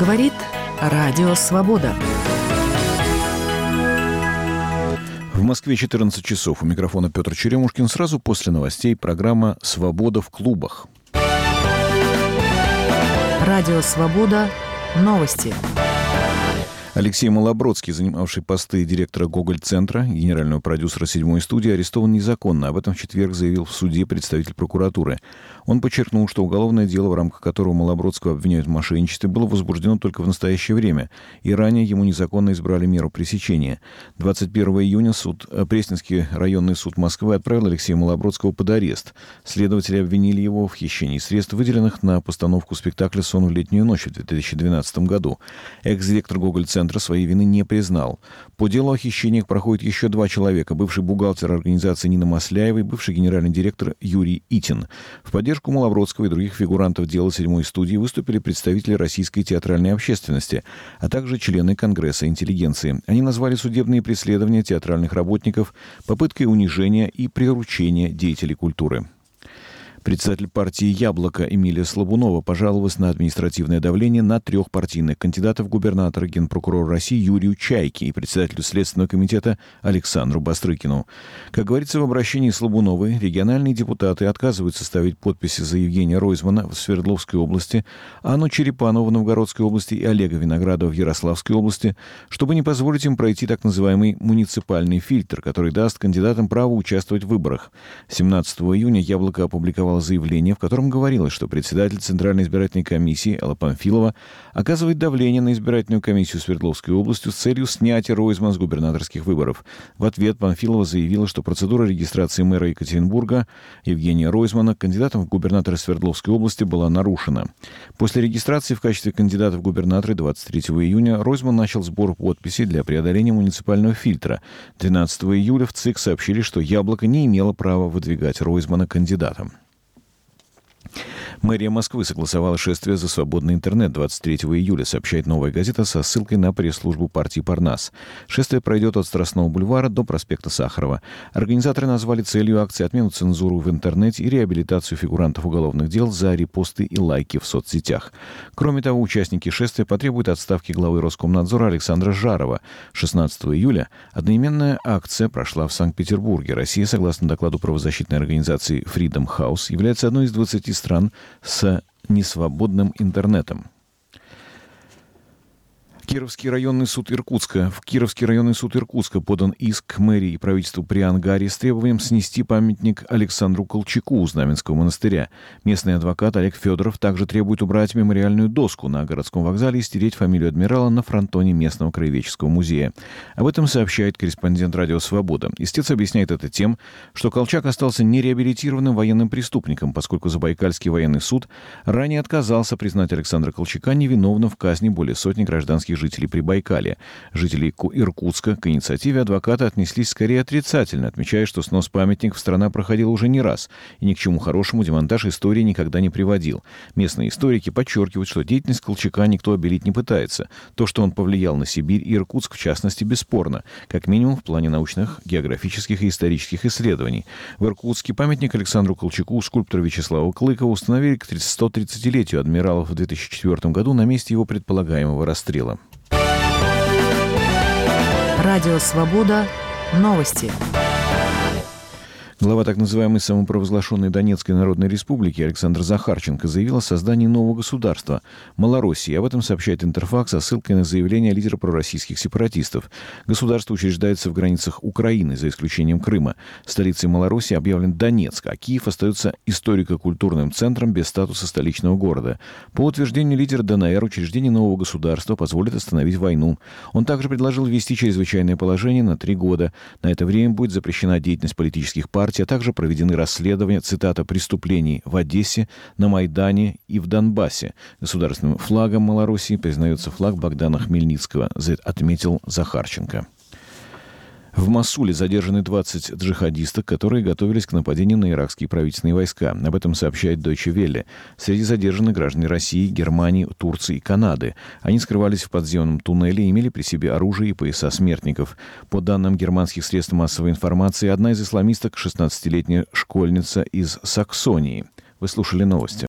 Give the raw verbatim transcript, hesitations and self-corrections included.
Говорит Радио Свобода. В Москве четырнадцать часов. У микрофона Петр Черемушкин. Сразу после новостей программа «Свобода в клубах». Радио Свобода. Новости. Алексей Малобродский, занимавший посты директора Гоголь-центра, генерального продюсера «Седьмой студии», арестован незаконно. Об этом в четверг заявил в суде представитель прокуратуры. Он подчеркнул, что уголовное дело, в рамках которого Малобродского обвиняют в мошенничестве, было возбуждено только в настоящее время, и ранее ему незаконно избрали меру пресечения. двадцать первого июня суд, Пресненский районный суд Москвы отправил Алексея Малобродского под арест. Следователи обвинили его в хищении средств, выделенных на постановку спектакля «Сон в летнюю ночь» в две тысячи двенадцатом году. Экс-директор Гоголь-центра своей вины не признал. По делу о хищениях проходят еще два человека. Бывший бухгалтер организации Нина Масляева и бывший генеральный директор Юрий Итин. В поддержку Малобродского и других фигурантов дела «Седьмой студии» выступили представители российской театральной общественности, а также члены Конгресса интеллигенции. Они назвали судебные преследования театральных работников попыткой унижения и приручения деятелей культуры. Председатель партии «Яблоко» Эмилия Слабунова пожаловалась на административное давление на трех партийных кандидатов: губернатора, генпрокурора России Юрию Чайке и председателю Следственного комитета Александру Бастрыкину. Как говорится в обращении Слабуновой, региональные депутаты отказываются ставить подписи за Евгения Ройзмана в Свердловской области, Анну Черепанову в Новгородской области и Олега Виноградова в Ярославской области, чтобы не позволить им пройти так называемый муниципальный фильтр, который даст кандидатам право участвовать в выборах. семнадцатого июня «Яблоко» опубликовало заявление, в котором говорилось, что председатель Центральной избирательной комиссии Элла Памфилова оказывает давление на избирательную комиссию Свердловской области с целью снятия Ройзмана с губернаторских выборов. В ответ Памфилова заявила, что процедура регистрации мэра Екатеринбурга Евгения Ройзмана кандидатом в губернатора Свердловской области была нарушена. После регистрации в качестве кандидата в губернаторы двадцать третьего июня Ройзман начал сбор подписей для преодоления муниципального фильтра. двенадцатого июля в ЦИК сообщили, что «Яблоко» не имело права выдвигать Ройзмана кандидатом. Мэрия Москвы согласовала шествие за свободный интернет двадцать третьего июля, сообщает «Новая газета» со ссылкой на пресс-службу партии «Парнас». Шествие пройдет от Страстного бульвара до проспекта Сахарова. Организаторы назвали целью акции отмену цензуры в интернете и реабилитацию фигурантов уголовных дел за репосты и лайки в соцсетях. Кроме того, участники шествия потребуют отставки главы Роскомнадзора Александра Жарова. шестнадцатого июля одноименная акция прошла в Санкт-Петербурге. Россия, согласно докладу правозащитной организации Freedom House, является одной из двадцати стран с несвободным интернетом. Кировский районный суд Иркутска. В Кировский районный суд Иркутска подан иск к мэрии и правительству при Ангаре с требованием снести памятник Александру Колчаку у Знаменского монастыря. Местный адвокат Олег Федоров также требует убрать мемориальную доску на городском вокзале и стереть фамилию адмирала на фронтоне местного краеведческого музея. Об этом сообщает корреспондент «Радио Свобода». Истец объясняет это тем, что Колчак остался нереабилитированным военным преступником, поскольку Забайкальский военный суд ранее отказался признать Александра Колчака невиновным в казни более сотни гражданских жителей Прибайкалья. Жители Иркутска к инициативе адвоката отнеслись скорее отрицательно, отмечая, что снос памятников страна проходила уже не раз, и ни к чему хорошему демонтаж истории никогда не приводил. Местные историки подчеркивают, что деятельность Колчака никто обелить не пытается. То, что он повлиял на Сибирь и Иркутск, в частности, бесспорно, как минимум в плане научных, географических и исторических исследований. В Иркутске памятник Александру Колчаку скульптора Вячеслава Клыкова установили к сто тридцатилетию адмирала в две тысячи четвёртом году на месте его предполагаемого расстрела. Радио Свобода. Новости. Глава так называемой самопровозглашенной Донецкой Народной Республики Александр Захарченко заявил о создании нового государства – Малороссии. Об этом сообщает Интерфакс со ссылкой на заявление лидера пророссийских сепаратистов. Государство учреждается в границах Украины, за исключением Крыма. Столицей Малороссии объявлен Донецк, а Киев остается историко-культурным центром без статуса столичного города. По утверждению лидера ДНР, учреждение нового государства позволит остановить войну. Он также предложил ввести чрезвычайное положение на три года. На это время будет запрещена деятельность политических партий, а также проведены расследования, цитата, преступлений в Одессе, на Майдане и в Донбассе. Государственным флагом Малороссии признается флаг Богдана Хмельницкого, отметил Захарченко. В Мосуле задержаны двадцать джихадисток, которые готовились к нападению на иракские правительственные войска. Об этом сообщает Deutsche Welle. Среди задержанных граждане России, Германии, Турции и Канады. Они скрывались в подземном туннеле и имели при себе оружие и пояса смертников. По данным германских средств массовой информации, одна из исламисток — шестнадцатилетняя школьница из Саксонии. Вы слушали новости.